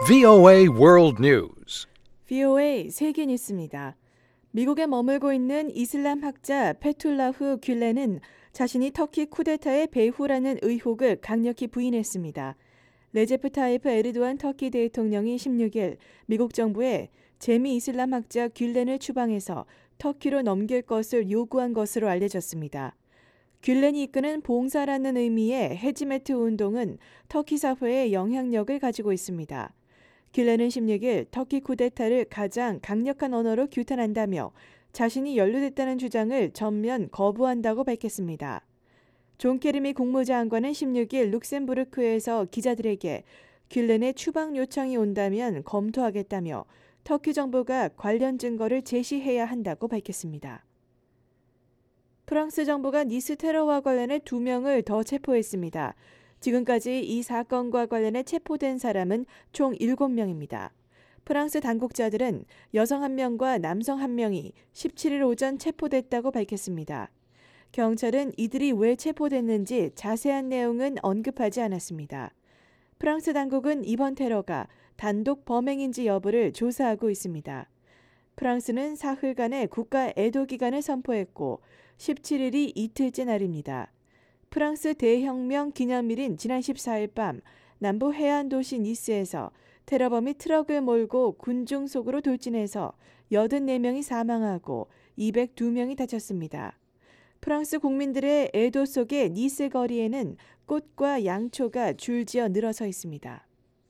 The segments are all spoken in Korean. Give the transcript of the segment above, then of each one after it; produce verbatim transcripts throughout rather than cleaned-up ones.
브이오에이 World News. 브이오에이 세계 뉴스입니다. 미국에 머물고 있는 이슬람 학자 페툴라후 귤렌은 자신이 터키 쿠데타의 배후라는 의혹을 강력히 부인했습니다. 레제프 타이프 에르도안 터키 대통령이 십육 일 미국 정부에 재미 이슬람 학자 귤렌을 추방해서 터키로 넘길 것을 요구한 것으로 알려졌습니다. 귤렌이 이끄는 봉사라는 의미의 헤지메트 운동은 터키 사회에 영향력을 가지고 있습니다. 귤렌은 십육 일 터키 쿠데타를 가장 강력한 언어로 규탄한다며 자신이 연루됐다는 주장을 전면 거부한다고 밝혔습니다. 존 케리 국무장관은 십육 일 룩셈부르크에서 기자들에게 귤렌의 추방 요청이 온다면 검토하겠다며 터키 정부가 관련 증거를 제시해야 한다고 밝혔습니다. 프랑스 정부가 니스 테러와 관련해 두 명을 더 체포했습니다. 지금까지 이 사건과 관련해 체포된 사람은 총 일곱 명입니다. 프랑스 당국자들은 여성 한 명과 남성 한 명이 십칠 일 오전 체포됐다고 밝혔습니다. 경찰은 이들이 왜 체포됐는지 자세한 내용은 언급하지 않았습니다. 프랑스 당국은 이번 테러가 단독 범행인지 여부를 조사하고 있습니다. 프랑스는 사흘간의 국가 애도 기간을 선포했고 십칠 일이 이틀째 날입니다. 프랑스 대혁명 기념일인 지난 십사 일 밤 남부 해안 도시 니스에서 테러범이 트럭을 몰고 군중 속으로 돌진해서 여든네 명이 사망하고 이백이 명이 다쳤습니다. 프랑스 국민들의 애도 속에 니스 거리에는 꽃과 양초가 줄지어 늘어서 있습니다.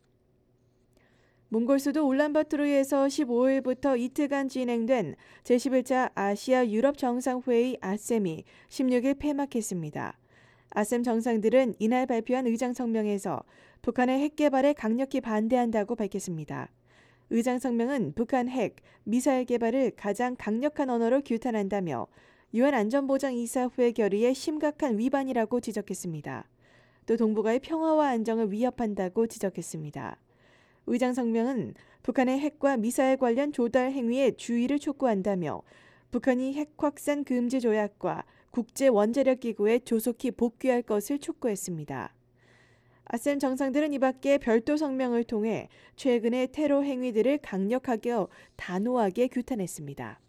몽골 수도 울란바토르에서 십오 일부터 이틀간 진행된 제십일 차 아시아 유럽 정상회의 아셈이 십육 일 폐막했습니다. 아셈 정상들은 이날 발표한 의장 성명에서 북한의 핵 개발에 강력히 반대한다고 밝혔습니다. 의장 성명은 북한 핵, 미사일 개발을 가장 강력한 언어로 규탄한다며 유엔 안전보장이사회 결의의 심각한 위반이라고 지적했습니다. 또 동북아의 평화와 안정을 위협한다고 지적했습니다. 의장 성명은 북한의 핵과 미사일 관련 조달 행위에 주의를 촉구한다며 북한이 핵 확산 금지 조약과 국제 원자력 기구에 조속히 복귀할 것을 촉구했습니다. 아셈 정상들은 이 밖에 별도 성명을 통해 최근의 테러 행위들을 강력하게 단호하게 규탄했습니다.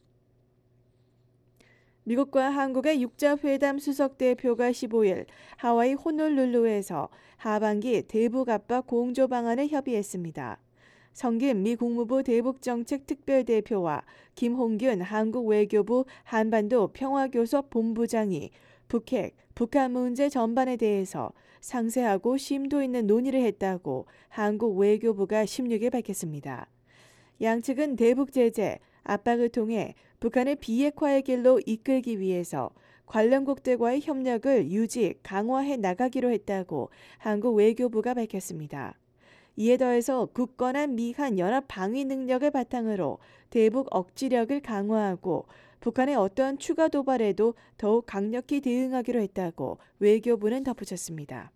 미국과 한국의 육자회담 수석대표가 십오 일 하와이 호놀룰루에서 하반기 대북 압박 공조 방안을 협의했습니다. 성김 미 국무부 대북정책특별대표와 김홍균 한국 외교부 한반도 평화교섭 본부장이 북핵, 북한 문제 전반에 대해서 상세하고 심도 있는 논의를 했다고 한국 외교부가 십육 일 밝혔습니다. 양측은 대북 제재, 압박을 통해 북한을 비핵화의 길로 이끌기 위해서 관련국들과의 협력을 유지, 강화해 나가기로 했다고 한국 외교부가 밝혔습니다. 이에 더해서 굳건한 미한 연합 방위 능력을 바탕으로 대북 억지력을 강화하고 북한의 어떠한 추가 도발에도 더욱 강력히 대응하기로 했다고 외교부는 덧붙였습니다.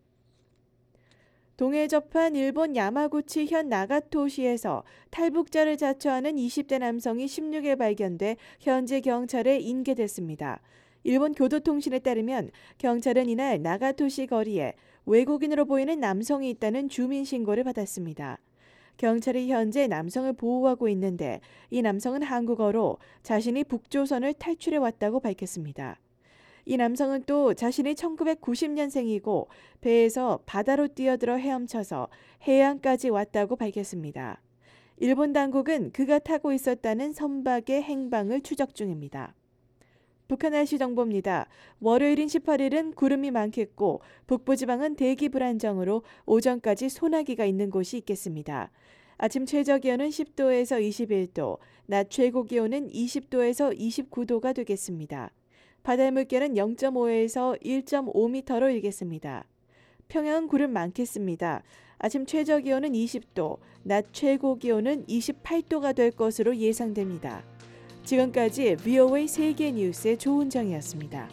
동해 접한 일본 야마구치 현 나가토시에서 탈북자를 자처하는 이십 대 남성이 십육 일 발견돼 현재 경찰에 인계됐습니다. 일본 교도통신에 따르면 경찰은 이날 나가토시 거리에 외국인으로 보이는 남성이 있다는 주민 신고를 받았습니다. 경찰이 현재 남성을 보호하고 있는데 이 남성은 한국어로 자신이 북조선을 탈출해 왔다고 밝혔습니다. 이 남성은 또 자신이 천구백구십 년생이고 배에서 바다로 뛰어들어 헤엄쳐서 해안까지 왔다고 밝혔습니다. 일본 당국은 그가 타고 있었다는 선박의 행방을 추적 중입니다. 북한 날씨 정보입니다. 월요일인 십팔 일은 구름이 많겠고 북부지방은 대기 불안정으로 오전까지 소나기가 있는 곳이 있겠습니다. 아침 최저기온은 십 도에서 이십일 도, 낮 최고기온은 이십 도에서 이십구 도가 되겠습니다. 바다 물결은 영 점 오에서 일 점 오 미터로 일겠습니다. 평양은 구름 많겠습니다. 아침 최저기온은 이십 도, 낮 최고기온은 이십팔 도가 될 것으로 예상됩니다. 지금까지 브이오에이 세계 뉴스의 조은정이었습니다.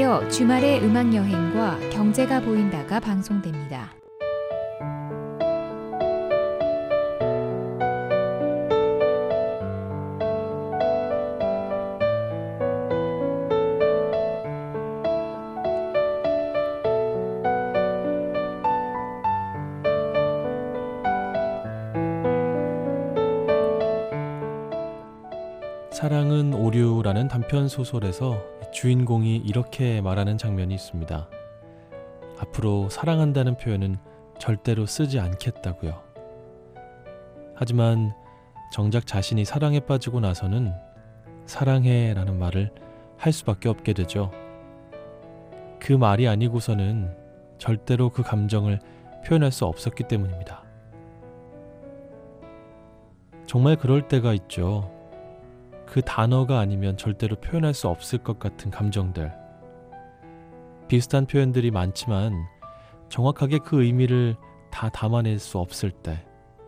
이어 주말의 음악여행과 경제가 보인다가 방송됩니다. 사랑은 오류라는 단편 소설에서 주인공이 이렇게 말하는 장면이 있습니다. 앞으로 사랑한다는 표현은 절대로 쓰지 않겠다고요. 하지만 정작 자신이 사랑에 빠지고 나서는 사랑해 라는 말을 할 수밖에 없게 되죠. 그 말이 아니고서는 절대로 그 감정을 표현할 수 없었기 때문입니다. 정말 그럴 때가 있죠. 그 단어가 아니면 절대로 표현할 수 없을 것 같은 감정들. 비슷한 표현들이 많지만 정확하게 그 의미를 다 담아낼 수 없을 때,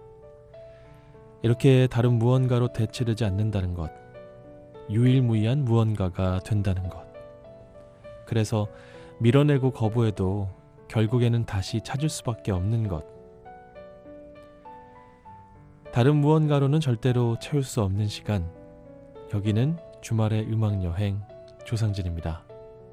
이렇게 다른 무언가로 대체되지 않는다는 것, 유일무이한 무언가가 된다는 것. 그래서 밀어내고 거부해도 결국에는 다시 찾을 수밖에 없는 것. 다른 무언가로는 절대로 채울 수 없는 시간. 여기는 주말의 음악여행 조상진입니다.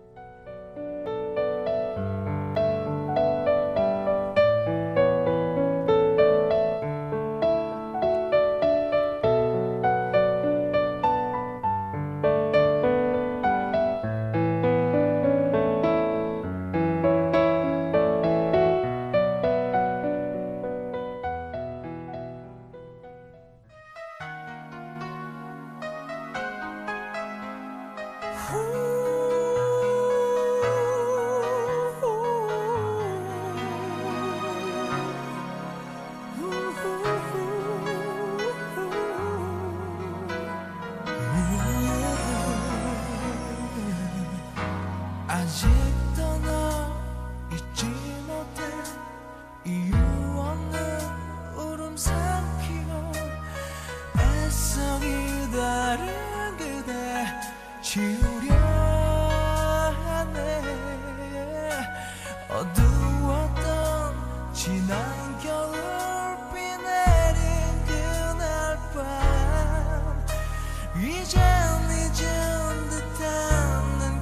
아직도 너 잊지 못해 이유 없는 울음 삼키고 애써 기다린 그대 지우려 하네. 어두웠던 지난 겨울비 내린 그날 밤 이젠 잊은 듯한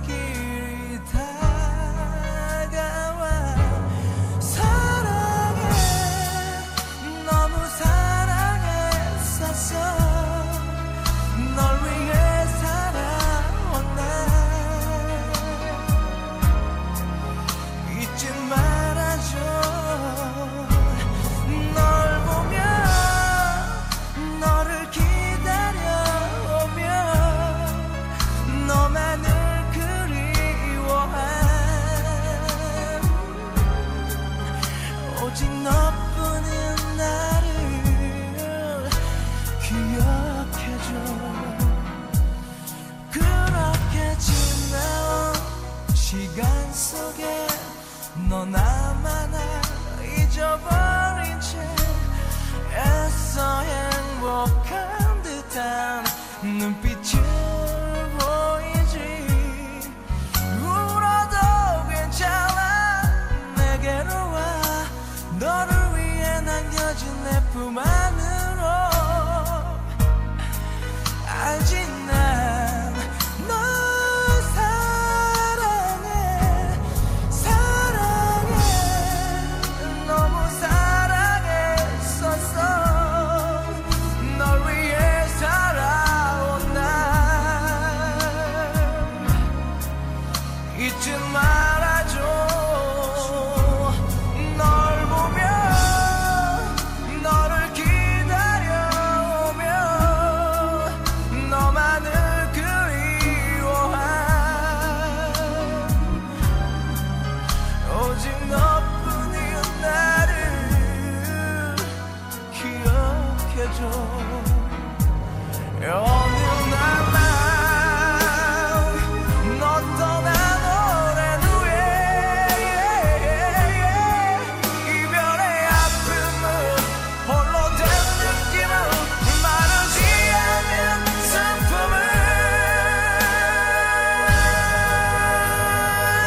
오직 너뿐인 나를 기억해줘. 그렇게 지나온 시간 속에 너 나만 잊어버린 채 애써 행복한 듯한 눈빛을 보이지. 울어도 괜찮아 내게로 와. 너를 위해 남겨진 내 품 안으로. 알지 난 널 사랑해 사랑해 너무 사랑했었어. 널 위해 살아온 날 잊지 말아줘. 어느 날만 너 떠난 오랜 후에 이별의 아픔은 홀로 된 느낌은 마르지 않는 슬픔을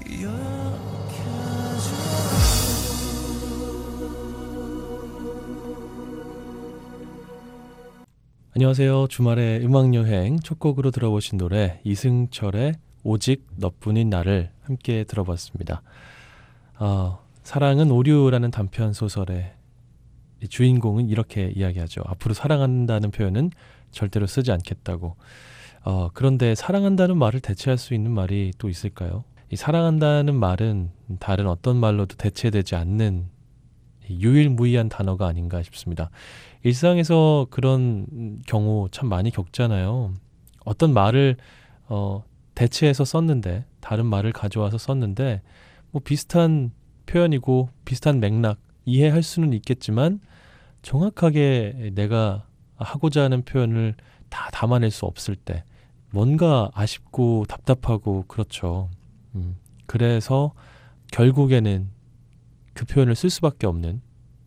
안녕하세요. 주말의 음악여행 첫 곡으로 들어보신 노래 이승철의 오직 너뿐인 나를 함께 들어봤습니다. 어, 사랑은 오류라는 단편 소설의 주인공은 이렇게 이야기하죠. 앞으로 사랑한다는 표현은 절대로 쓰지 않겠다고. 어, 그런데 사랑한다는 말을 대체할 수 있는 말이 또 있을까요? 이 사랑한다는 말은 다른 어떤 말로도 대체되지 않는 유일무이한 단어가 아닌가 싶습니다. 일상에서 그런 경우 참 많이 겪잖아요. 어떤 말을 어, 대체해서 썼는데 다른 말을 가져와서 썼는데 뭐 비슷한 표현이고 비슷한 맥락 이해할 수는 있겠지만 정확하게 내가 하고자 하는 표현을 다 담아낼 수 없을 때 뭔가 아쉽고 답답하고 그렇죠. 음, 그래서 결국에는 그 표현을 쓸 수밖에 없는,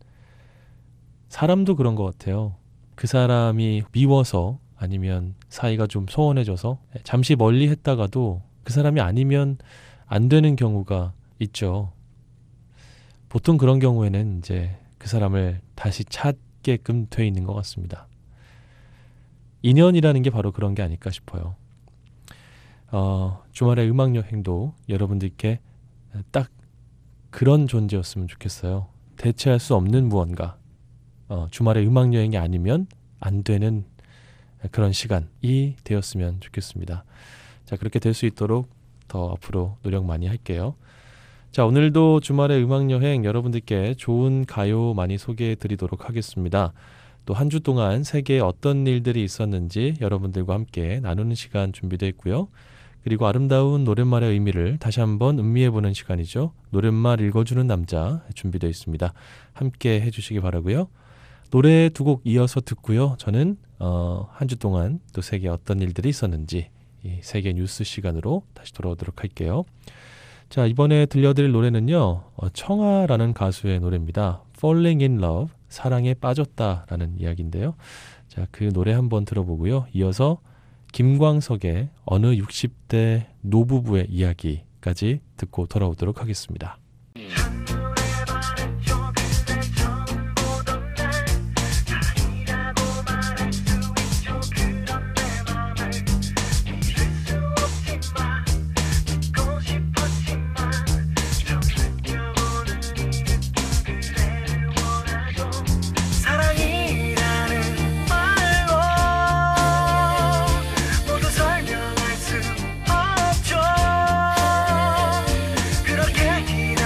사람도 그런 것 같아요. 그 사람이 미워서 아니면 사이가 좀 소원해져서 잠시 멀리 했다가도 그 사람이 아니면 안 되는 경우가 있죠. 보통 그런 경우에는 이제 그 사람을 다시 찾게끔 돼 있는 것 같습니다. 인연이라는 게 바로 그런 게 아닐까 싶어요. 어, 주말의 음악여행도 여러분들께 딱 그런 존재였으면 좋겠어요. 대체할 수 없는 무언가. 어, 주말의 음악여행이 아니면 안 되는 그런 시간이 되었으면 좋겠습니다. 자, 그렇게 될 수 있도록 더 앞으로 노력 많이 할게요. 자, 오늘도 주말의 음악여행 여러분들께 좋은 가요 많이 소개해 드리도록 하겠습니다. 또 한 주 동안 세계에 어떤 일들이 있었는지 여러분들과 함께 나누는 시간 준비되어 있고요. 그리고 아름다운 노랫말의 의미를 다시 한번 음미해보는 시간이죠. 노랫말 읽어주는 남자 준비되어 있습니다. 함께 해주시기 바라고요. 노래 두 곡 이어서 듣고요. 저는 어, 한 주 동안 또 세계에 어떤 일들이 있었는지 이 세계 뉴스 시간으로 다시 돌아오도록 할게요. 자, 이번에 들려드릴 노래는요. 어, 청아라는 가수의 노래입니다. Falling in Love, 사랑에 빠졌다라는 이야기인데요. 자, 그 노래 한번 들어보고요. 이어서 김광석의 어느 육십 대 노부부의 이야기까지 듣고 돌아오도록 하겠습니다. 그렇게 기다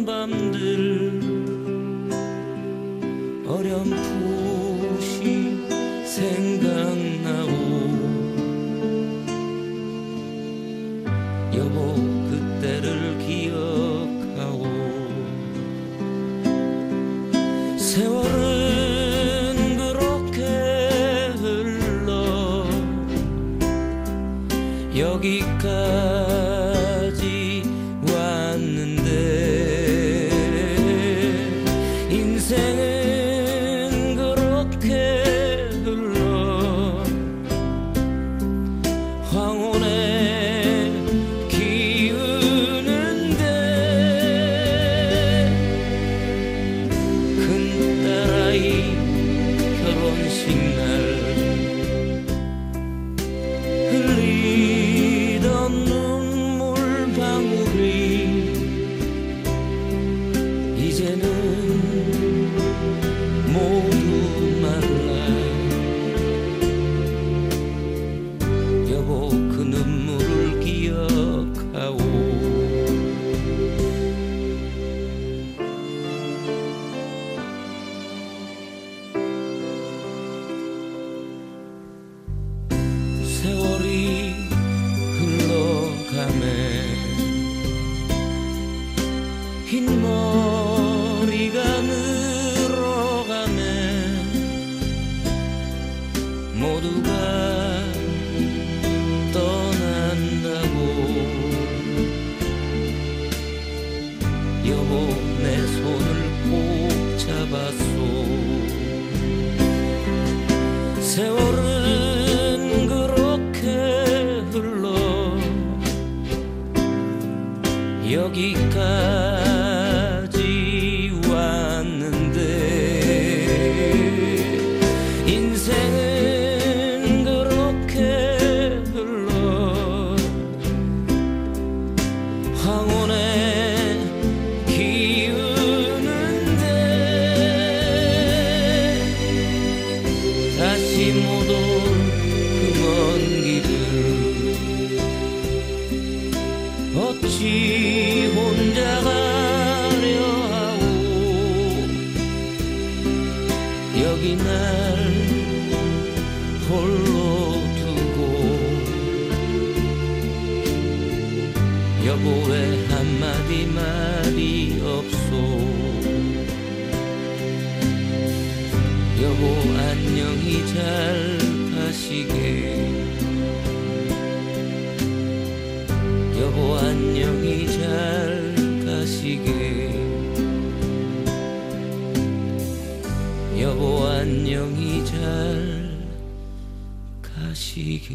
보내던 밤들 어렴풋이 생각나오. 여보 그때를 기억하오. 세월은 그렇게 흘러 여기까지 왔는데 인생은 그렇게 흘러 황혼에 기우는데 큰딸아이 결혼식 날 흘리던 눈물 방울이 이제는 모두 말라. 여보 그 눈물을 기억하오. 세월이 흘러가네. 흰머리가 늘어가네. 모두가 떠난다고. 여보 내 손을 꼭 잡았소. 세월은 그렇게 흘러 여기까지 왔는데 인생은 그렇게 흘러 황혼에 기우는데 다시 못 올 그 먼 길을 어찌 혼자 가려 하오. 여기 날 홀로 두고 여보 왜 한마디 말이 없소. 여보 안녕히 잘 가시게. 여보 안녕히 잘 가시게. 여보 안녕히 잘 가시게.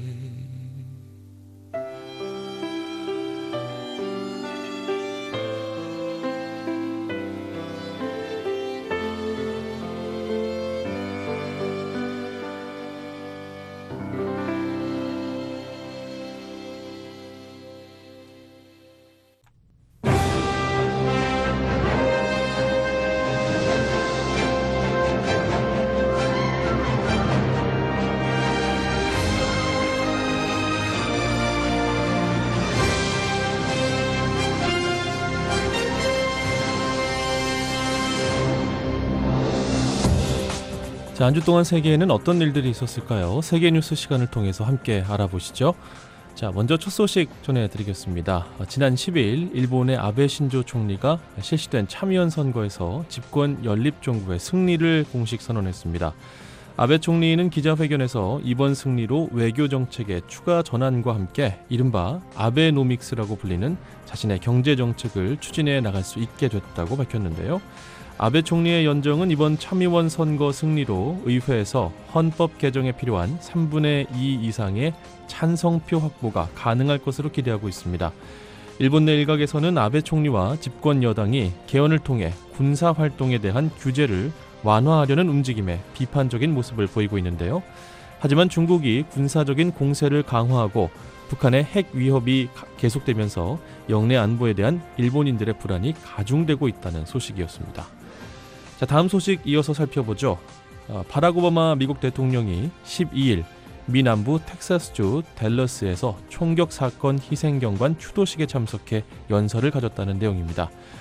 자, 한 주 동안 세계에는 어떤 일들이 있었을까요? 세계 뉴스 시간을 통해서 함께 알아보시죠. 자, 먼저 첫 소식 전해드리겠습니다. 지난 십일 일본의 아베 신조 총리가 실시된 참의원 선거에서 집권 연립정부의 승리를 공식 선언했습니다. 아베 총리는 기자회견에서 이번 승리로 외교 정책의 추가 전환과 함께 이른바 아베노믹스라고 불리는 자신의 경제 정책을 추진해 나갈 수 있게 됐다고 밝혔는데요. 아베 총리의 연정은 이번 참의원 선거 승리로 의회에서 헌법 개정에 필요한 삼분의 이 이상의 찬성표 확보가 가능할 것으로 기대하고 있습니다. 일본 내 일각에서는 아베 총리와 집권 여당이 개헌을 통해 군사 활동에 대한 규제를 완화하려는 움직임에 비판적인 모습을 보이고 있는데요. 하지만 중국이 군사적인 공세를 강화하고 북한의 핵 위협이 계속되면서 영내 안보에 대한 일본인들의 불안이 가중되고 있다는 소식이었습니다. 자, 다음 소식 이어서 살펴보죠. 어, 바락 오바마 미국 대통령이 십이일 미 남부 텍사스주 댈러스에서 총격 사건 희생경관 추도식에 참석해 연설을 가졌다는 내용입니다.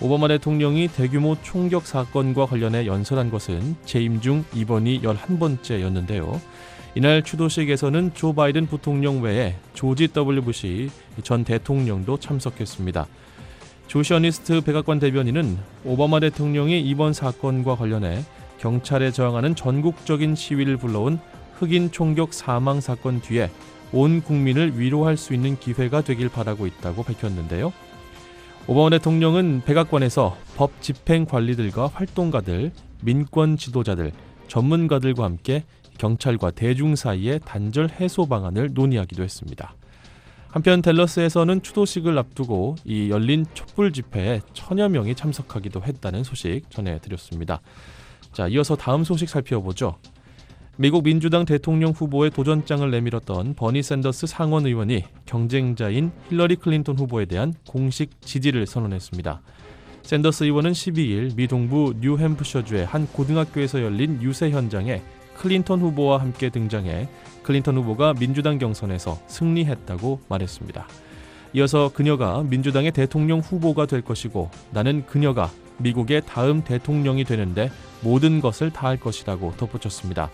오바마 대통령이 대규모 총격 사건과 관련해 연설한 것은 재임 중 이번이 열한 번째였는데요. 이날 추도식에서는 조 바이든 부통령 외에 조지 더블유 부시 전 대통령도 참석했습니다. 조시 어니스트 백악관 대변인은 오바마 대통령이 이번 사건과 관련해 경찰에 저항하는 전국적인 시위를 불러온 흑인 총격 사망 사건 뒤에 온 국민을 위로할 수 있는 기회가 되길 바라고 있다고 밝혔는데요. 오바마 대통령은 백악관에서 법 집행 관리들과 활동가들, 민권 지도자들, 전문가들과 함께 경찰과 대중 사이의 단절 해소 방안을 논의하기도 했습니다. 한편 댈러스에서는 추도식을 앞두고 이 열린 촛불 집회에 천여 명이 참석하기도 했다는 소식 전해드렸습니다. 자, 이어서 다음 소식 살펴보죠. 미국 민주당 대통령 후보의 도전장을 내밀었던 버니 샌더스 상원 의원이 경쟁자인 힐러리 클린턴 후보에 대한 공식 지지를 선언했습니다. 샌더스 의원은 십이일 미 동부 뉴햄프셔주의 한 고등학교에서 열린 유세 현장에 클린턴 후보와 함께 등장해 클린턴 후보가 민주당 경선에서 승리했다고 말했습니다. 이어서 그녀가 민주당의 대통령 후보가 될 것이고 나는 그녀가 미국의 다음 대통령이 되는데 모든 것을 다할 것이라고 덧붙였습니다.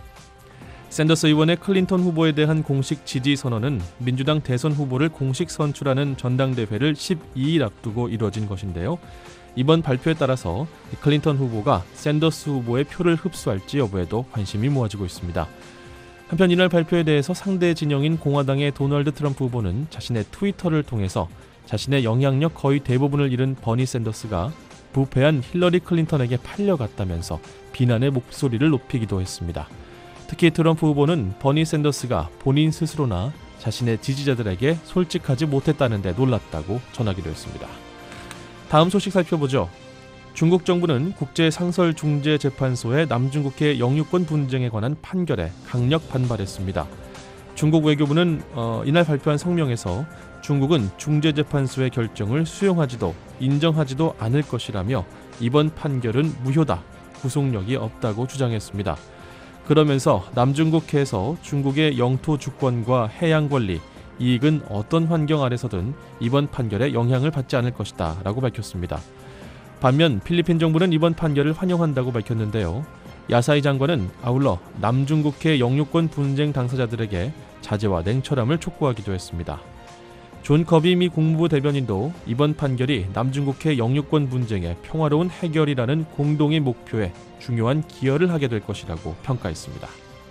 샌더스 의원의 클린턴 후보에 대한 공식 지지 선언은 민주당 대선 후보를 공식 선출하는 전당대회를 십이일 앞두고 이뤄진 것인데요. 이번 발표에 따라서 클린턴 후보가 샌더스 후보의 표를 흡수할지 여부에도 관심이 모아지고 있습니다. 한편 이날 발표에 대해서 상대 진영인 공화당의 도널드 트럼프 후보는 자신의 트위터를 통해서 자신의 영향력 거의 대부분을 잃은 버니 샌더스가 부패한 힐러리 클린턴에게 팔려갔다면서 비난의 목소리를 높이기도 했습니다. 특히 트럼프 후보는 버니 샌더스가 본인 스스로나 자신의 지지자들에게 솔직하지 못했다는 데 놀랐다고 전하기도 했습니다. 다음 소식 살펴보죠. 중국 정부는 국제상설중재재판소의 남중국해 영유권 분쟁에 관한 판결에 강력 반발했습니다. 중국 외교부는 어, 이날 발표한 성명에서 중국은 중재재판소의 결정을 수용하지도 인정하지도 않을 것이라며 이번 판결은 무효다, 구속력이 없다고 주장했습니다. 그러면서 남중국해에서 중국의 영토 주권과 해양 권리, 이익은 어떤 환경 아래서든 이번 판결에 영향을 받지 않을 것이다 라고 밝혔습니다. 반면 필리핀 정부는 이번 판결을 환영한다고 밝혔는데요. 야사이 장관은 아울러 남중국해 영유권 분쟁 당사자들에게 자제와 냉철함을 촉구하기도 했습니다. 존 커비 미 국무부 대변인도 이번 판결이 남중국해 영유권 분쟁의 평화로운 해결이라는 공동의 목표에 중요한 기여를 하게 될 것이라고 평가했습니다.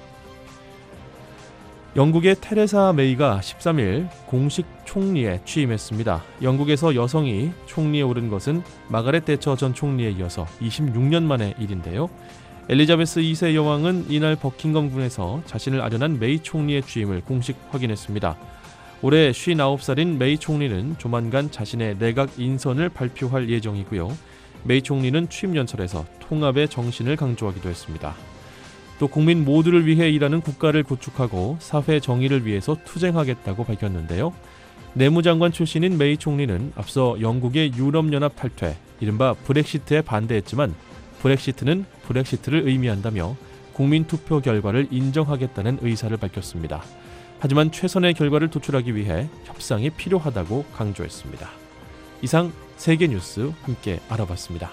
영국의 테레사 메이가 십삼일 공식 총리에 취임했습니다. 영국에서 여성이 총리에 오른 것은 마가렛 대처 전 총리에 이어서 이십육년 만의 일인데요. 엘리자베스 이세 여왕은 이날 버킹엄궁에서 자신을 아련한 메이 총리의 취임을 공식 확인했습니다. 올해 쉰아홉 살인 메이 총리는 조만간 자신의 내각 인선을 발표할 예정이고요. 메이 총리는 취임 연설에서 통합의 정신을 강조하기도 했습니다. 또 국민 모두를 위해 일하는 국가를 구축하고 사회 정의를 위해서 투쟁하겠다고 밝혔는데요. 내무장관 출신인 메이 총리는 앞서 영국의 유럽연합 탈퇴, 이른바 브렉시트에 반대했지만 브렉시트는 브렉시트를 의미한다며 국민투표 결과를 인정하겠다는 의사를 밝혔습니다. 하지만 최선의 결과를 도출하기 위해 협상이 필요하다고 강조했습니다. 이상 세계 뉴스 함께 알아봤습니다.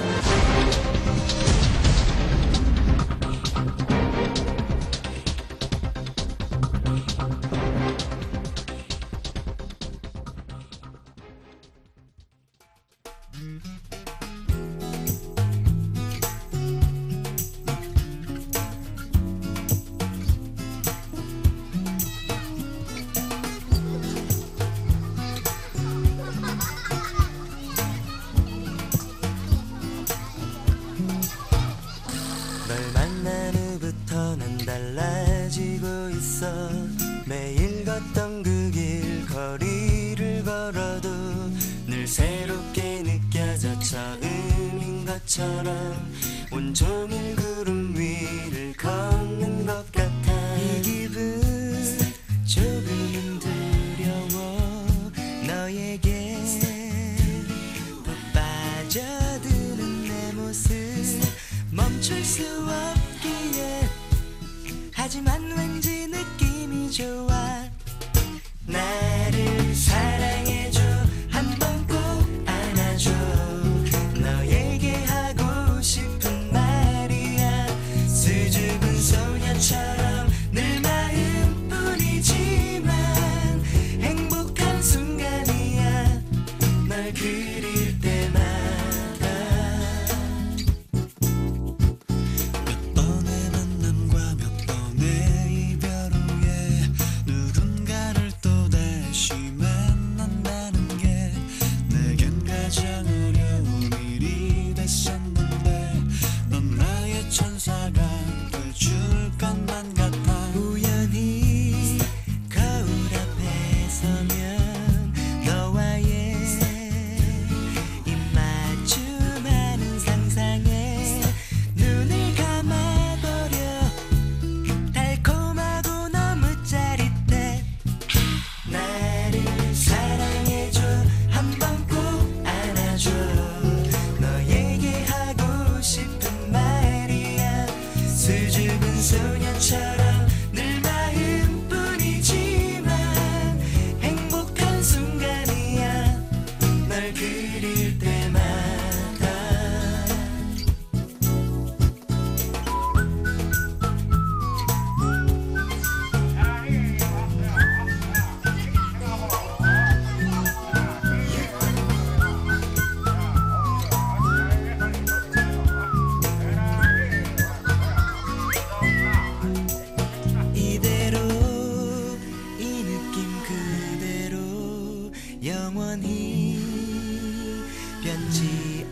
널 만난 후부터 난 달라지고 있어. 매일 걷던 그 길 거리를 걸어도 늘 새롭게 느껴져. 처음인 것처럼 온종일 구름 위를 걷는 것 같아. 이 기분 조금은 두려워. 너에게 푹 빠져드는 내 모습 멈출 수 없기에. 하지만 왠지 느낌이 좋아. 나를 사랑해줘. 한 번 꼭 안아줘.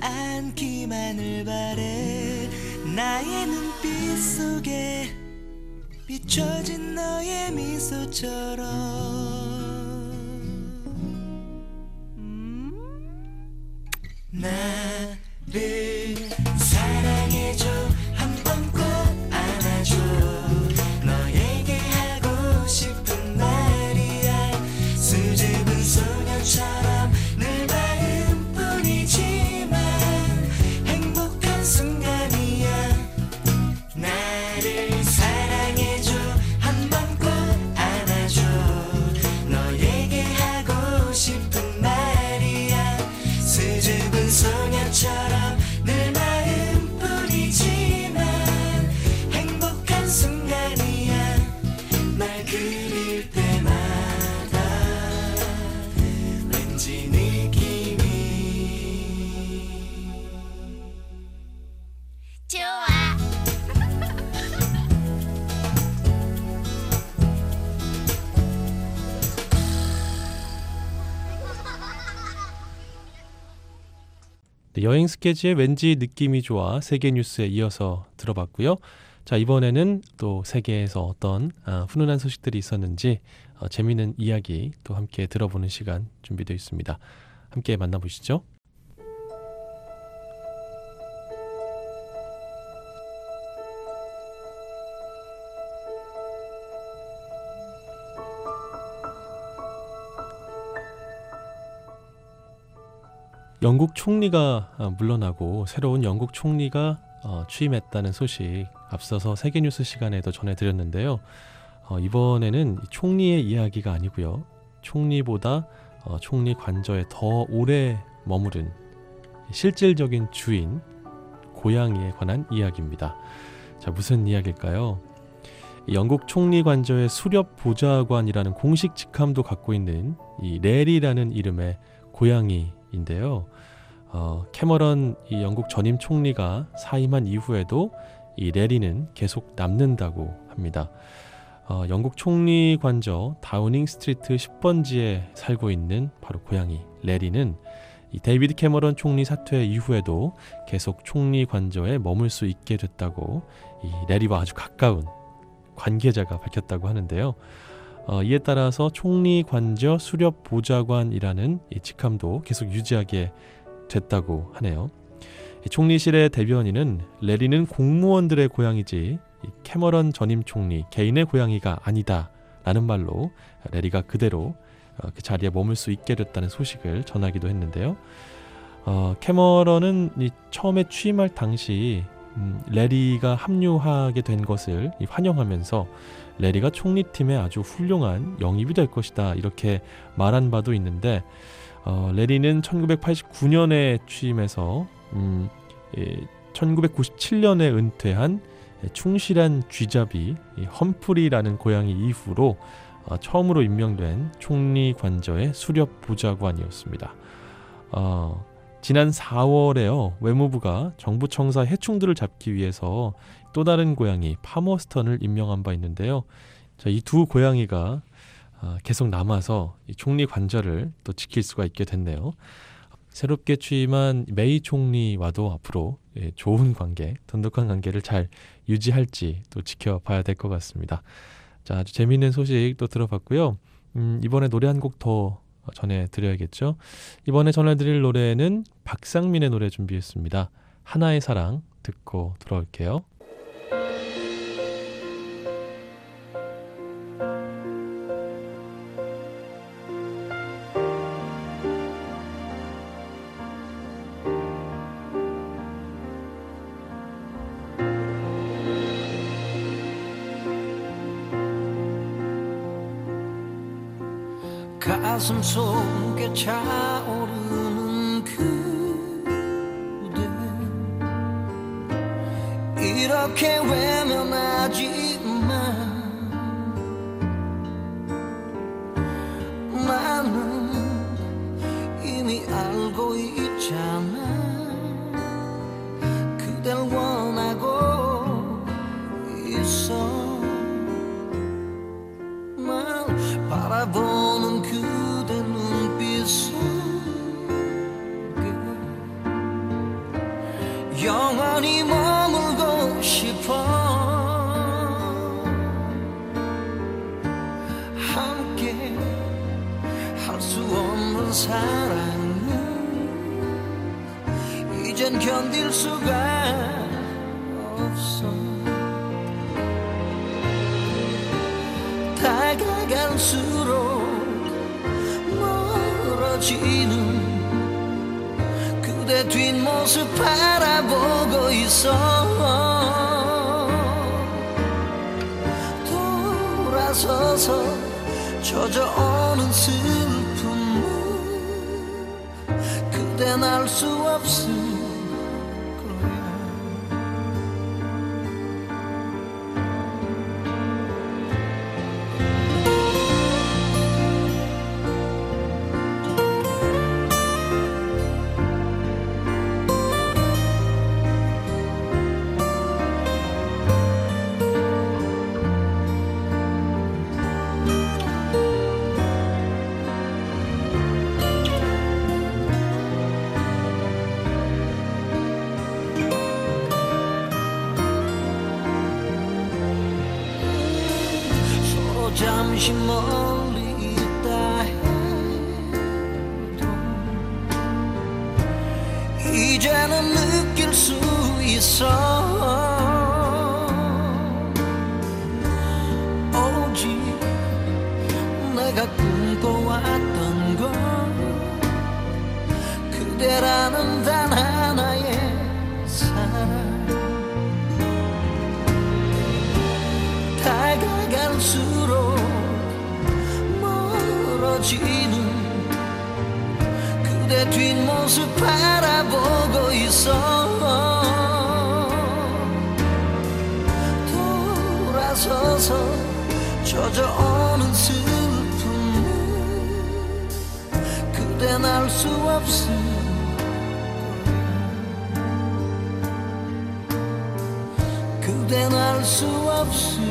안기만을 바래 나의 눈빛 속에 비춰진 너의 미소처럼 나를 사랑해줘 한 번 꼭 안아줘 너에게 하고 싶은 말이야 수줍은 소녀처럼 늘 마음뿐이지만 행복한 순간이야 나를 사랑해줘 한 번 꼭 안아줘 너에게 하고 싶은 말이야 수줍은 소녀처럼 늘 마음뿐이지만 행복한 순간이야 말 그릴 때마다 왠지 느낌이 좋아. 네, 여행 스케치의 왠지 느낌이 좋아 세계 뉴스에 이어서 들어봤고요. 자, 이번에는 또 세계에서 어떤 아, 훈훈한 소식들이 있었는지 어, 재미있는 이야기 또 함께 들어보는 시간 준비되어 있습니다. 함께 만나보시죠. 영국 총리가 아, 물러나고 새로운 영국 총리가 어, 취임했다는 소식 앞서서 세계뉴스 시간에도 전해드렸는데요. 어, 이번에는 총리의 이야기가 아니고요. 총리보다 어, 총리 관저에 더 오래 머무른 실질적인 주인 고양이에 관한 이야기입니다. 자, 무슨 이야기일까요? 영국 총리 관저의 수렵 보좌관이라는 공식 직함도 갖고 있는 이 레리라는 이름의 고양이인데요. 어, 캐머런 이 영국 전임 총리가 사임한 이후에도 이 레리는 계속 남는다고 합니다. 어, 영국 총리 관저 다우닝 스트리트 십 번지에 살고 있는 바로 고양이 레리는 이 데이비드 캐머런 총리 사퇴 이후에도 계속 총리 관저에 머물 수 있게 됐다고 이 레리와 아주 가까운 관계자가 밝혔다고 하는데요. 어, 이에 따라서 총리 관저 수렵 보좌관이라는 이 직함도 계속 유지하게 됐다고 하네요. 이 총리실의 대변인은 레리는 공무원들의 고양이지 이 캐머런 전임 총리 개인의 고양이가 아니다라는 말로 레리가 그대로 어, 그 자리에 머물 수 있게 됐다는 소식을 전하기도 했는데요. 어, 캐머런은 이 처음에 취임할 당시 음, 레리가 합류하게 된 것을 이 환영하면서 레리가 총리팀에 아주 훌륭한 영입이 될 것이다 이렇게 말한 바도 있는데 어, 레리는 천구백팔십구 년에 취임해서 음, 예, 천구백구십칠 년에 은퇴한 충실한 쥐잡이 험프리라는 고양이 이후로 어, 처음으로 임명된 총리 관저의 수렵 보좌관이었습니다. 어, 지난 사월에요. 외무부가 정부 청사 해충들을 잡기 위해서 또 다른 고양이 파머스턴을 임명한 바 있는데요. 이 두 고양이가 어, 계속 남아서 이 총리 관저를 또 지킬 수가 있게 됐네요. 새롭게 취임한 메이 총리와도 앞으로 예, 좋은 관계, 돈독한 관계를 잘 유지할지 또 지켜봐야 될 것 같습니다. 자, 아주 재미있는 소식 또 들어봤고요. 음, 이번에 노래 한 곡 더 전해드려야겠죠. 이번에 전해드릴 노래는 박상민의 노래 준비했습니다. 하나의 사랑 듣고 돌아올게요. 가슴 속에 차오르는 그대 이렇게 외면하지만 나는 이미 알고 있잖아 그댈 원하고 있어 날 바라보는 그대 눈빛 속에 영원히 머물고 싶어 함께 할 수 없는 사랑은 이젠 견딜 수가 없어 다가갈수록 멀어지는 그대 뒷모습 바라보고 있어 돌아서서 젖어오는 슬픔은 그댄 알 수 없을 잠시 멀리 있다 해도 이제는 느낄 수 있어 오직 내가 꿈꿔왔던 건 그대라는 단 하나의 사랑 다가갈수록 멀어지는 그대 뒷모습 바라보고 있어 돌아서서 젖어오는 슬픔은 그댄 알 수 없을 그댄 알 수 없을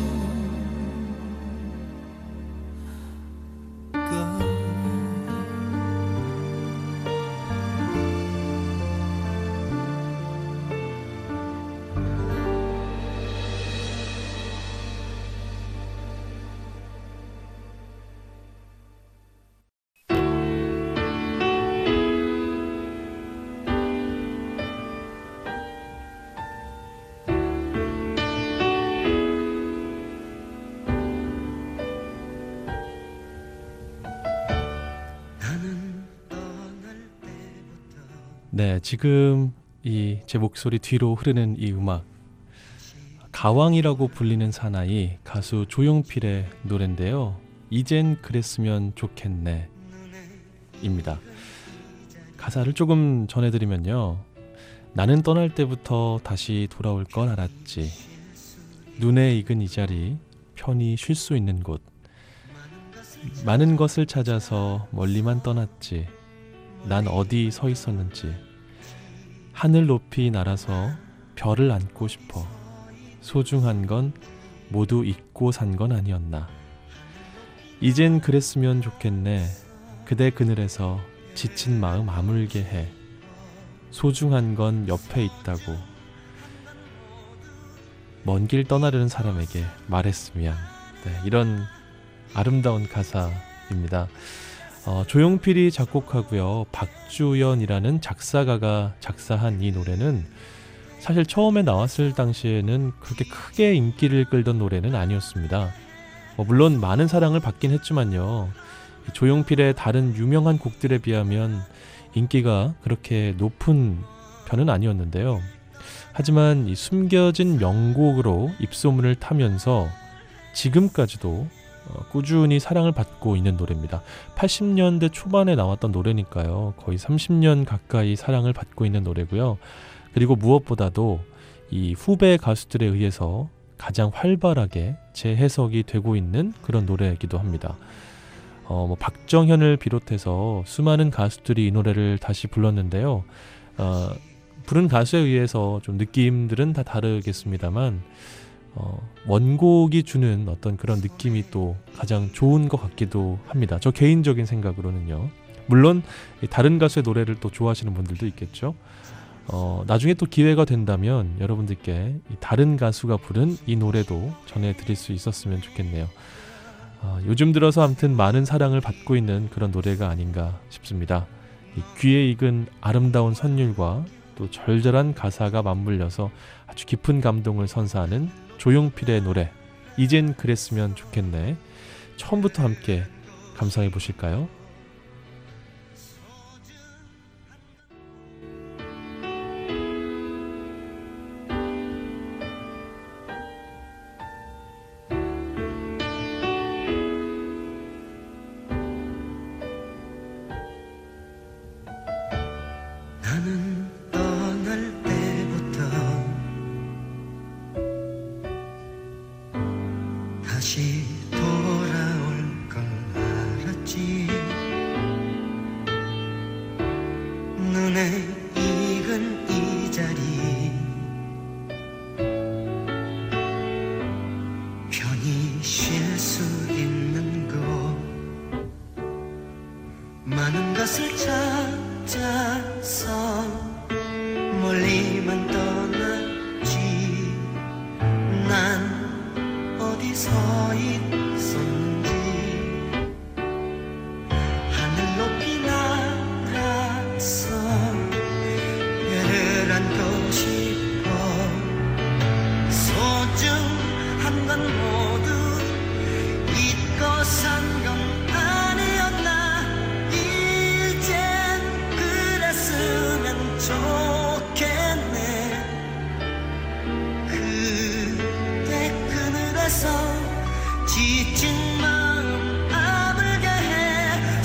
네, 지금 이 제 목소리 뒤로 흐르는 이 음악 가왕이라고 불리는 사나이 가수 조용필의 노래인데요. 이젠 그랬으면 좋겠네 입니다. 가사를 조금 전해드리면요. 나는 떠날 때부터 다시 돌아올 걸 알았지. 눈에 익은 이 자리 편히 쉴 수 있는 곳 많은 것을 찾아서 멀리만 떠났지. 난 어디 서 있었는지 하늘 높이 날아서 별을 안고 싶어. 소중한 건 모두 잊고 산 건 아니었나. 이젠 그랬으면 좋겠네. 그대 그늘에서 지친 마음 아물게 해. 소중한 건 옆에 있다고 먼 길 떠나려는 사람에게 말했으면. 네, 이런 아름다운 가사입니다. 어, 조용필이 작곡하고요. 박주연이라는 작사가가 작사한 이 노래는 사실 처음에 나왔을 당시에는 그렇게 크게 인기를 끌던 노래는 아니었습니다. 어, 물론 많은 사랑을 받긴 했지만요. 조용필의 다른 유명한 곡들에 비하면 인기가 그렇게 높은 편은 아니었는데요. 하지만 이 숨겨진 명곡으로 입소문을 타면서 지금까지도 꾸준히 사랑을 받고 있는 노래입니다. 팔십 년대 초반에 나왔던 노래니까요. 거의 삼십 년 가까이 사랑을 받고 있는 노래고요. 그리고 무엇보다도 이 후배 가수들에 의해서 가장 활발하게 재해석이 되고 있는 그런 노래이기도 합니다. 어, 뭐 박정현을 비롯해서 수많은 가수들이 이 노래를 다시 불렀는데요. 어, 부른 가수에 의해서 좀 느낌들은 다 다르겠습니다만 어, 원곡이 주는 어떤 그런 느낌이 또 가장 좋은 것 같기도 합니다. 저 개인적인 생각으로는요. 물론 다른 가수의 노래를 또 좋아하시는 분들도 있겠죠. 어, 나중에 또 기회가 된다면 여러분들께 이 다른 가수가 부른 이 노래도 전해드릴 수 있었으면 좋겠네요. 어, 요즘 들어서 아무튼 많은 사랑을 받고 있는 그런 노래가 아닌가 싶습니다. 이 귀에 익은 아름다운 선율과 또 절절한 가사가 맞물려서 아주 깊은 감동을 선사하는 조용필의 노래 이젠 그랬으면 좋겠네. 처음부터 함께 감상해 보실까요? 나는 떠날 때부터 다시 돌아올 걸 알았지. 눈에 익은 이 자리 편히 쉴 수 있는 곳 많은 것을 찾아서 멀리만 떠났지. 난 어디 서 있었는지 하늘 높이 날아서 별을 안고 싶어. 소중한 건 모두 잊고 산 건 아니었나. 이젠 그랬으면 좋겠네. 그대 그늘에서 지친 마음 아물게 해.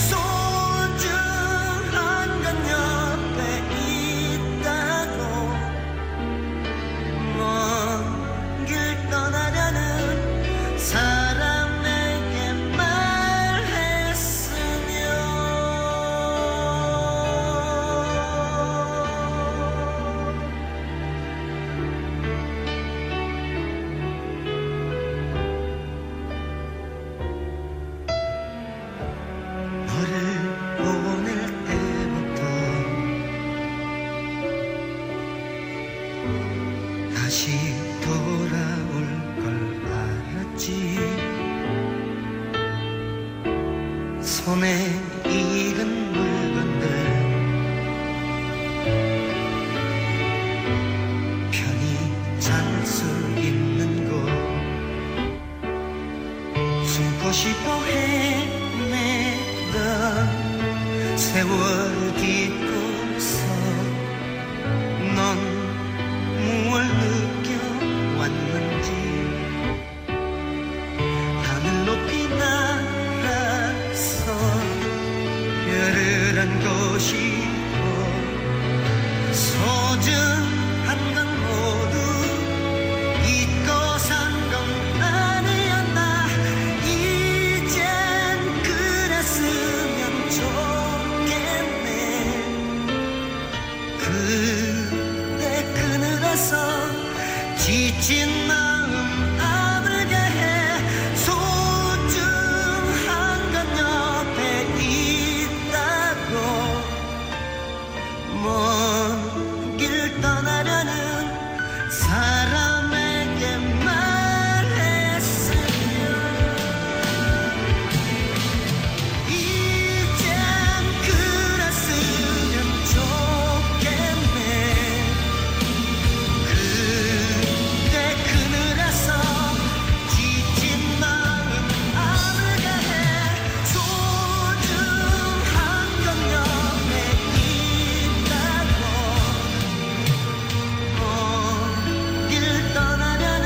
소중한 건 옆에 있다고. 먼 길 떠나려는 사람에게 말했으면 너를 보낼 때부터 다시 돌아올 걸 알았지. 손에 익은 물건들 편히 잘 수 있는 곳 숨고 싶어 헤매던 세월 딛고서 넌 무얼 느껴왔는지. 하늘 높이 날아서 별을 안고 싶어. 소중한 건 모두 잊고 산 건 아니었나. 이젠 그랬으면 좋겠네. 그대 그늘에서 지친 마음 아물게 해. 소중한 건 옆에 있다고. 먼 길 떠나려는 사람에게 말했으면 이젠 그랬으면 좋겠네. 그대 그늘에서 지친 마음 아물게 해. 소중한 건 옆에 있다고. 먼 길 떠나려는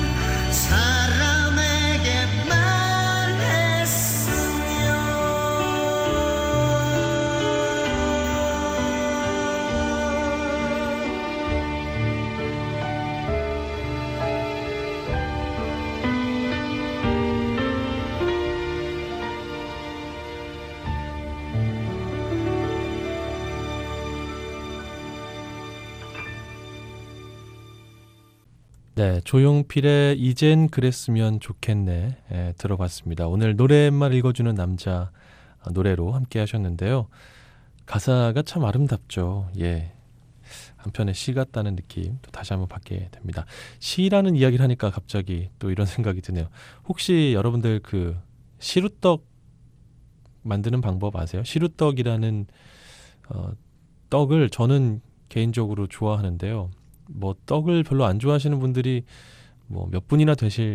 사람에게 말했으면. 네, 조용필의 이젠 그랬으면 좋겠네 예, 들어봤습니다. 오늘 노랫말 읽어주는 남자 노래로 함께 하셨는데요. 가사가 참 아름답죠. 예, 한편의 시 같다는 느낌 또 다시 한번 받게 됩니다. 시라는 이야기를 하니까 갑자기 또 이런 생각이 드네요. 혹시 여러분들 그 시루떡 만드는 방법 아세요? 시루떡이라는 어, 떡을 저는 개인적으로 좋아하는데요. 뭐 떡을 별로 안 좋아하시는 분들이 뭐 몇 분이나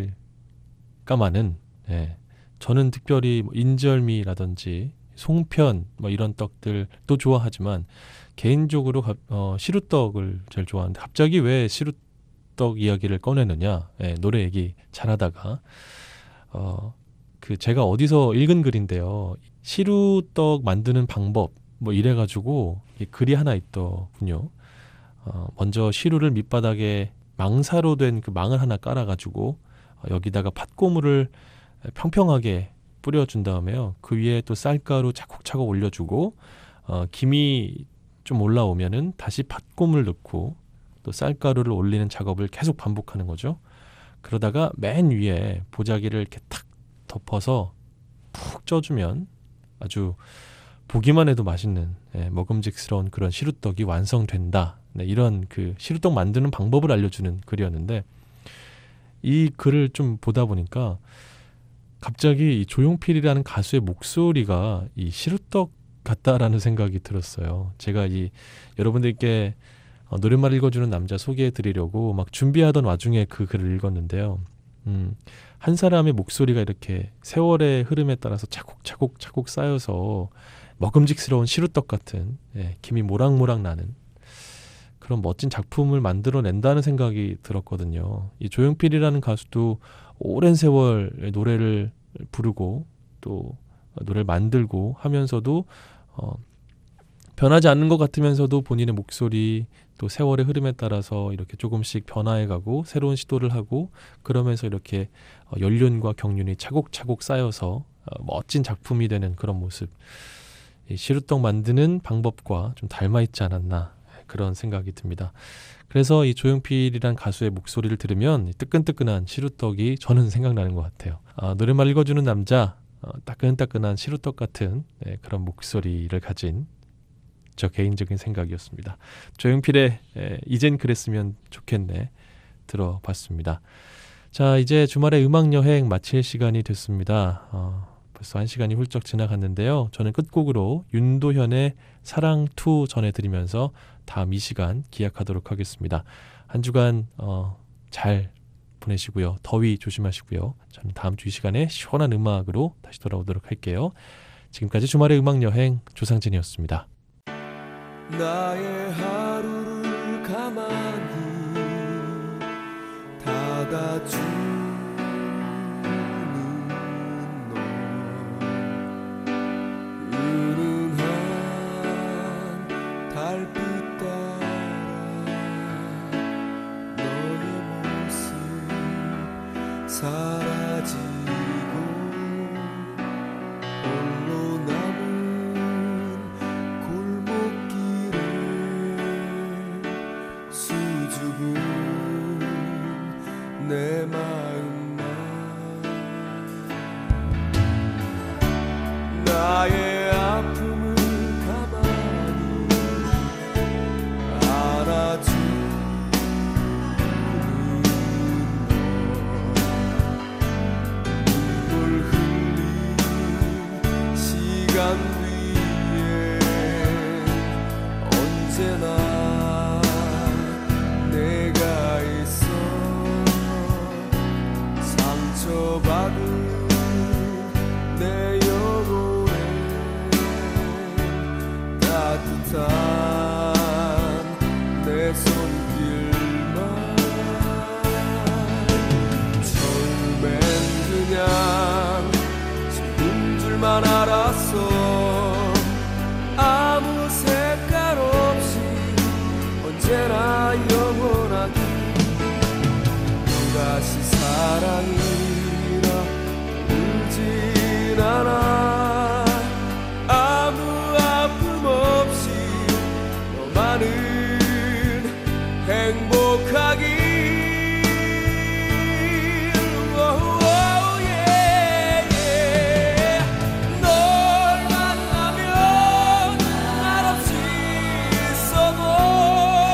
되실까마는 예, 저는 특별히 뭐 인절미라든지 송편 뭐 이런 떡들도 좋아하지만 개인적으로 가, 어, 시루떡을 제일 좋아하는데 갑자기 왜 시루떡 이야기를 꺼내느냐? 예, 노래 얘기 잘하다가 어, 그 제가 어디서 읽은 글인데요. 시루떡 만드는 방법 뭐 이래가지고 글이 하나 있더군요. 어, 먼저 시루를 밑바닥에 망사로 된 그 망을 하나 깔아가지고 어, 여기다가 팥고물을 평평하게 뿌려준 다음에요. 그 위에 또 쌀가루 차곡차곡 올려주고 어, 김이 좀 올라오면은 다시 팥고물 넣고 또 쌀가루를 올리는 작업을 계속 반복하는 거죠. 그러다가 맨 위에 보자기를 이렇게 탁 덮어서 푹 쪄주면 아주 보기만 해도 맛있는 예, 먹음직스러운 그런 시루떡이 완성된다. 네, 이런 그 시루떡 만드는 방법을 알려주는 글이었는데 이 글을 좀 보다 보니까 갑자기 이 조용필이라는 가수의 목소리가 이 시루떡 같다라는 생각이 들었어요. 제가 이 여러분들께 어, 노랫말 읽어주는 남자 소개해 드리려고 막 준비하던 와중에 그 글을 읽었는데요. 음, 한 사람의 목소리가 이렇게 세월의 흐름에 따라서 차곡차곡 차곡 쌓여서 먹음직스러운 시루떡 같은 예, 김이 모락모락 나는 그런 멋진 작품을 만들어낸다는 생각이 들었거든요. 이 조용필이라는 가수도 오랜 세월 노래를 부르고 또 노래를 만들고 하면서도 어, 변하지 않는 것 같으면서도 본인의 목소리 또 세월의 흐름에 따라서 이렇게 조금씩 변화해가고 새로운 시도를 하고 그러면서 이렇게 어, 연륜과 경륜이 차곡차곡 쌓여서 어, 멋진 작품이 되는 그런 모습. 이 시루떡 만드는 방법과 좀 닮아있지 않았나 그런 생각이 듭니다. 그래서 이 조용필이란 가수의 목소리를 들으면 뜨끈뜨끈한 시루떡이 저는 생각나는 것 같아요. 아, 노래만 읽어주는 남자, 어, 따끈따끈한 시루떡 같은 네, 그런 목소리를 가진 저 개인적인 생각이었습니다. 조용필의 에, 이젠 그랬으면 좋겠네 들어봤습니다. 자, 이제 주말의 음악여행 마칠 시간이 됐습니다. 어, 벌써 한 시간이 훌쩍 지나갔는데요. 저는 끝곡으로 윤도현의 사랑투 전해드리면서 다음 이 시간 기약하도록 하겠습니다. 한 주간 어, 잘 보내시고요. 더위 조심하시고요. 저는 다음 주 이 시간에 시원한 음악으로 다시 돌아오도록 할게요. 지금까지 주말의 음악여행 조상진이었습니다. 나의 하루를 가만히 닫아주는 너 은은한 달빛 따라 너의 모습 사라지고 홀로 남은 골목길에 수줍은 내 마음만 나의 아픔을 가만히 알아주는 너 눈물 흘린 시간 뒤에 언제나 내가 있어 상처받은 내 영혼에 따뜻한 내 손길만 처음엔 그냥 슬픈 줄만 알았어 아무 색깔 없이 언제나 영원하게 또다시 사랑이라 울진 않아 아무 아픔 없이 너만은 행복하길 오오오 예, 예. 널 만나면 말 없이 있어도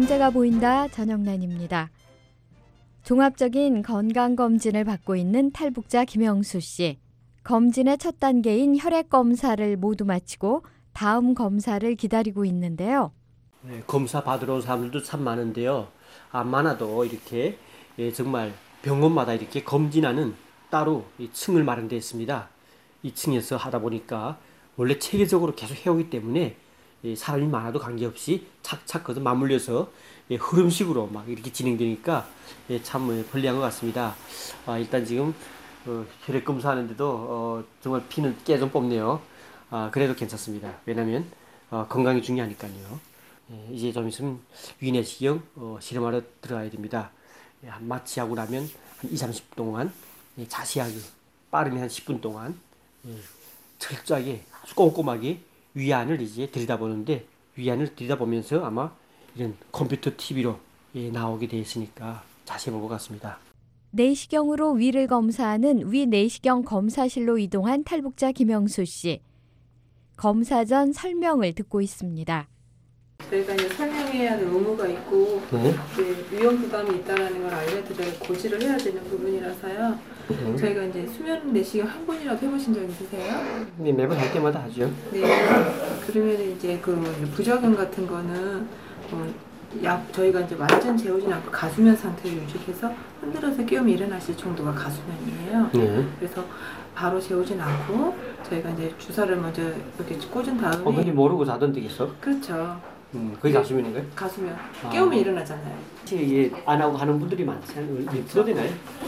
경제가 보인다 전영란입니다. 종합적인 건강검진을 받고 있는 탈북자 김영수 씨. 검진의 첫 단계인 혈액 검사를 모두 마치고 다음 검사를 기다리고 있는데요. 네, 검사 받으러 온 사람들도 참 많은데요. 안 많아도 이렇게 예, 정말 병원마다 이렇게 검진하는 따로 이 층을 마련되어 있습니다. 이 층에서 하다 보니까 원래 체계적으로 계속 해오기 때문에 예, 사람이 많아도 관계없이 착착 거기서 맞물려서 예, 흐름식으로 막 이렇게 진행되니까 예, 참 예, 편리한 것 같습니다. 아, 일단 지금 어, 혈액 검사하는데도 어, 정말 피는 깨 좀 뽑네요. 아, 그래도 괜찮습니다. 왜냐하면 어, 건강이 중요하니까요. 예, 이제 좀 있으면 위내시경 어, 실험하러 들어가야 됩니다. 예, 한 마취하고 나면 한 이삼십 분 동안 예, 자세하게 빠르면 한 십 분 동안 예, 철저하게 아주 꼼꼼하게 위안을 이제 들여다보는데 위안을 들여다보면서 아마 이런 컴퓨터 티비로 예, 나오게 되어 있으니까 자세히 볼 것 같습니다. 내시경으로 위를 검사하는 위내시경 검사실로 이동한 탈북자 김영수 씨. 검사 전 설명을 듣고 있습니다. 저희가 이제 설명해야 할 의무가 있고 네. 이제 위험 부담이 있다라는 걸 알려드려야 고지를 해야 되는 부분이라서요. 네. 저희가 이제 수면 내시경 한 번이라도 해보신 적 있으세요? 네, 매번 할 때마다 하죠. 네. 그러면 이제 그 부작용 같은 거는 어, 약 저희가 이제 완전 재우진 않고 가수면 상태를 유지해서 흔들어서 깨우면 일어나실 정도가 가수면이에요. 네. 그래서 바로 재우진 않고 저희가 이제 주사를 먼저 이렇게 꽂은 다음에. 어, 근데 모르고 자던 되겠어? 그렇죠. 음, 그게 가수면인가요? 가수면. 아. 깨우면 일어나잖아요. 이게 안 하고 하는 분들이 많지 않아요? 몇 프로 되나요?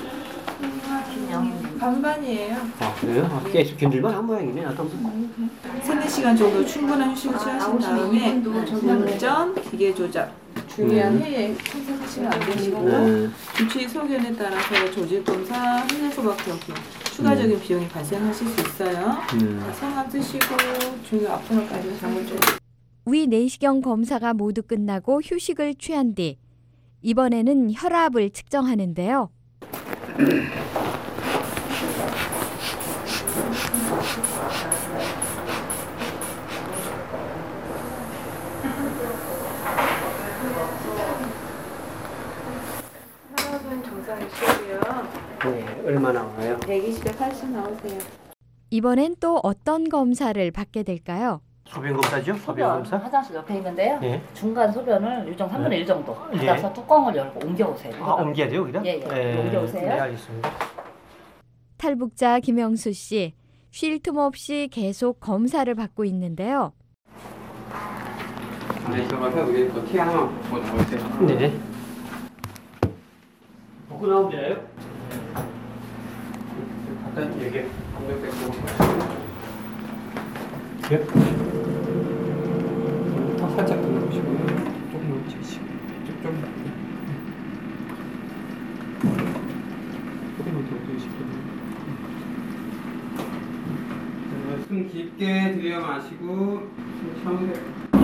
반반이에요. 아, 그래요? 아, 계속 견딜만 한 모양이네. 나도 세네 시간 정도 충분한 휴식을 취하신 다음에 운전, 기계 조작, 중요한 음. 회의에 참석하시면 안 되시고 네. 주치의 소견에 따라서 조직검사, 흔들소박기 없는 추가적인 음. 비용이 발생하실 수 있어요. 음. 성함 쓰시고 중요 아프노까지 장을 좀. 위내시경 검사가 모두 끝나고 휴식을 취한 뒤 이번에는 혈압을 측정하는데요. 혈압은 정상이시고요. 네, 얼마 나와요? 백이십에 팔십 나오세요. 이번엔 또 어떤 검사를 받게 될까요? 소변 검사죠? 소변 소변 검사? 화장실 옆에 있는데요. 예. 중간 소변을 유정 삼분의 일 정도 예. 받아서 뚜껑을 열고 옮겨오세요. 아, 옮겨야 돼요, 여기다? 예, 예. 옮겨오세요. 네, 알겠습니다. 탈북자 김영수 씨. 쉴 틈 없이 계속 검사를 받고 있는데요. 네, 들어가서 여기 또 티 하나 보고 나오세요. 네. 보고 나오면 되나요? 잠깐 여기 공격 뺏고. 예? 더 살짝 들어오시고 조금 놓치시고 좀 조금 더 들으시고. 숨 깊게 들여 마시고 숨 참으세요.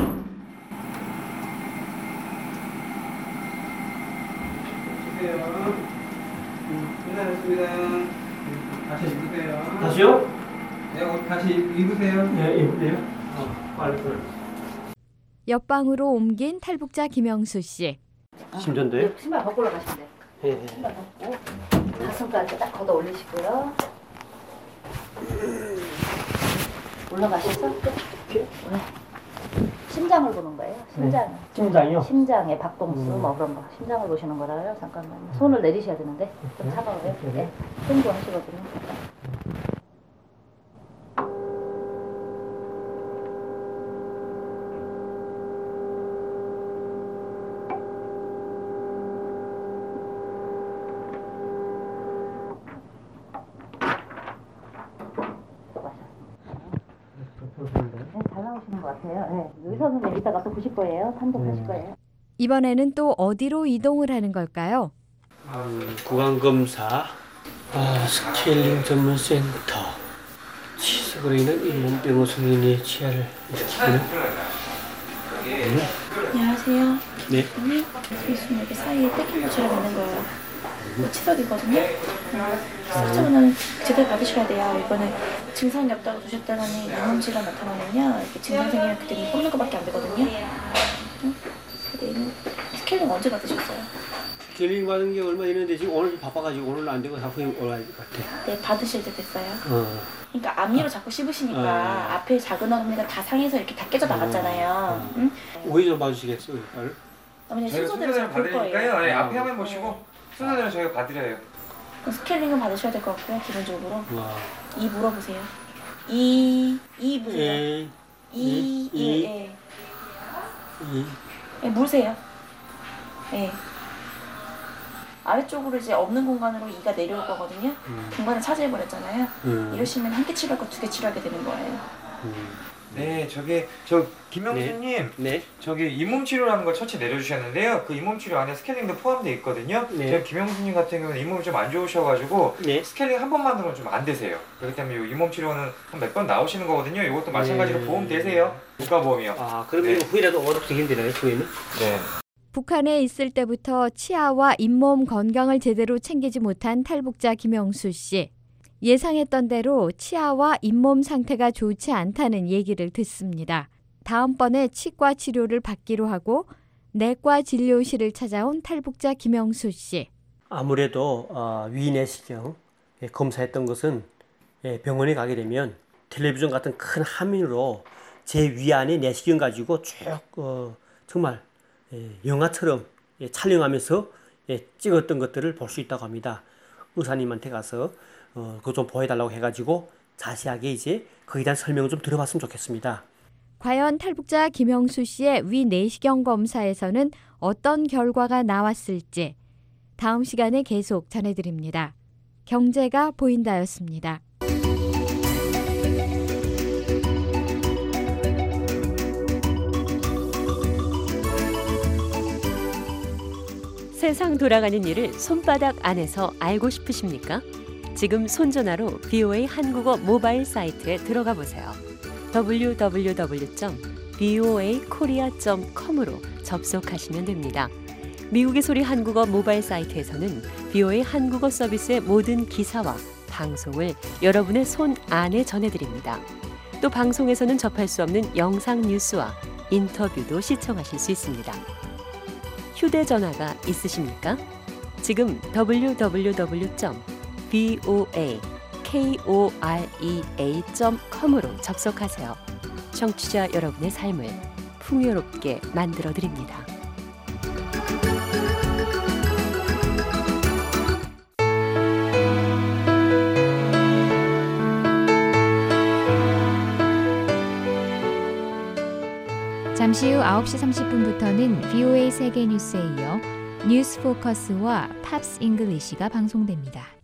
주세요. 끝났습니다. 다시 입으세요. 다시요? 네, 옷 다시 입으세요. 네, 입을게요. 어, 빨리 빨리. 옆방으로 옮긴 탈북자 김영수 씨. 심전도요? 네, 신발 벗고 올라가시면 돼요. 예. 신발 벗고 가슴까지 딱 걷어 올리시고요. 올라가셔서 끝. 네. 심장을 보는 거예요. 심장. 네. 심장이요? 심장의 박동수 음. 뭐 그런 거. 심장을 보시는 거라요. 잠깐만요. 손을 내리셔야 되는데 좀 네. 차가워요. 네. 네. 손도 하시거든요. 네, 잘 나오시는 것 같아요. 네. 의사는 이따가 또 보실 거예요. 판독하실 거예요. 이번에는 또 어디로 이동을 하는 걸까요? 음, 구강검사, 아, 스케일링 전문센터, 치석으로 인한 잇몸병 성인의 치아를 일으키는. 네. 안녕하세요. 네. 언니, 있으면 이렇게 사이에 뜯긴 것처럼 있는 거예요. 치석이거든요. 수술은 제대로 받으셔야 돼요. 이번에 증상이 없다고 두셨더니 이물질환 나타나면요, 이렇게 증상 생기면 그때 뽑는 거밖에 안 되거든요. 응? 근데 얘는 언제 받으셨어요? 스케일링 받은 게 얼마 있는데 지금 오늘 바빠가지고 오늘 안 되고 후에 올라야 될 것 같아. 네, 받으실 때 됐어요. 어. 그러니까 앞니로 자꾸 씹으시니까 어. 앞에 작은 어금니가 다 상해서 이렇게 다 깨져 나갔잖아요. 어. 응? 오해 좀 봐주시겠어요? 나를? 어머니 저희가 순서대로 순서대로 볼 거예요. 받으니까요. 네, 앞에 화면 보시고 순서대로 저희가 봐드려요. 그럼 스케일링은 받으셔야 될 것 같고요. 기본적으로. 와. 이 물어보세요. 이, 이 보세요. 예. 이, 이, 이, 예. 이. 예, 물으세요. 예. 아래쪽으로 이제 없는 공간으로 이가 내려올 거거든요. 음. 공간을 차지해버렸잖아요. 음. 이러시면 한 개 치료할 거 두 개 치료하게 되는 거예요. 음. 네, 저기 저 김명수님, 네. 저기 잇몸 치료라는 걸 처치 내려주셨는데요. 그 잇몸 치료 안에 스케일링도 포함되어 있거든요. 네. 저희 김명수님 같은 경우는 잇몸이 좀 안 좋으셔가지고 네. 스케일링 한 번만으로는 좀 안 되세요. 그렇기 때문에 이 잇몸 치료는 한 몇 번 나오시는 거거든요. 이것도 마찬가지로 네. 보험 되세요. 국가보험이요. 아, 그러면 네. 후에라도 어렵게 힘드나요, 후에는? 네. 북한에 있을 때부터 치아와 잇몸 건강을 제대로 챙기지 못한 탈북자 김영수 씨. 예상했던 대로 치아와 잇몸 상태가 좋지 않다는 얘기를 듣습니다. 다음번에 치과 치료를 받기로 하고 내과 진료실을 찾아온 탈북자 김영수 씨. 아무래도 어, 위내시경 예, 검사했던 것은 예, 병원에 가게 되면 텔레비전 같은 큰 화면으로 제 위안에 내시경 가지고 쭉 어, 정말 예, 영화처럼 예, 촬영하면서 예, 찍었던 것들을 볼 수 있다고 합니다. 의사님한테 가서 어, 그거 좀 보여달라고 해가지고 자세하게 이제 거기에 대한 설명을 좀 들어봤으면 좋겠습니다. 과연 탈북자 김영수 씨의 위 내시경 검사에서는 어떤 결과가 나왔을지 다음 시간에 계속 전해드립니다. 경제가 보인다였습니다. 세상 돌아가는 일을 손바닥 안에서 알고 싶으십니까? 지금 손전화로 비오에이 한국어 모바일 사이트에 들어가 보세요. 더블유 더블유 더블유 점 비오에이 코리아 점 컴으로 접속하시면 됩니다. 미국의 소리 한국어 모바일 사이트에서는 비오에이 한국어 서비스의 모든 기사와 방송을 여러분의 손 안에 전해드립니다. 또 방송에서는 접할 수 없는 영상 뉴스와 인터뷰도 시청하실 수 있습니다. 휴대전화가 있으십니까? 지금 더블유 더블유 더블유 점 비오에이 코리아 점 컴으로 접속하세요. 청취자 여러분의 삶을 풍요롭게 만들어드립니다. 잠시 후 아홉 시 삼십 분부터는 비오에이 세계뉴스에 이어 뉴스 포커스와 팝스 잉글리시가 방송됩니다.